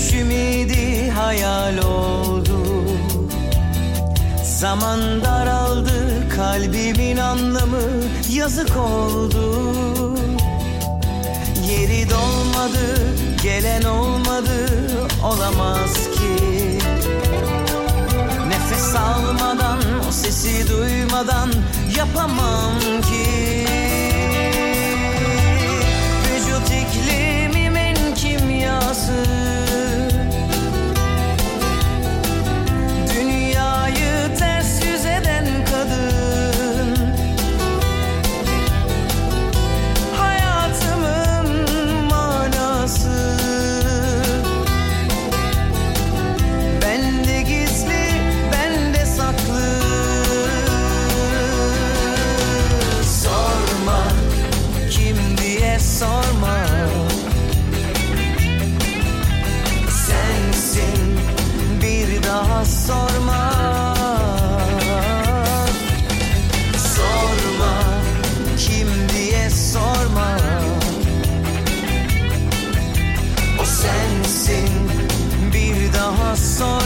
Düş ümidi hayal oldu. Zaman daraldı, kalbimin anlamı yazık oldu. Yeri dolmadı, gelen olmadı, olamaz ki. Nefes almadan, o sesi duymadan yapamam ki. Vücut iklimimin kimyası dünyayı ters yüz eden kadın. Hayatımın manası bende gizli, bende saklı. Sorma kim diye sorma. Sensin, bir daha sorma. Sorma kim diye sorma. O sensin, bir daha sorma.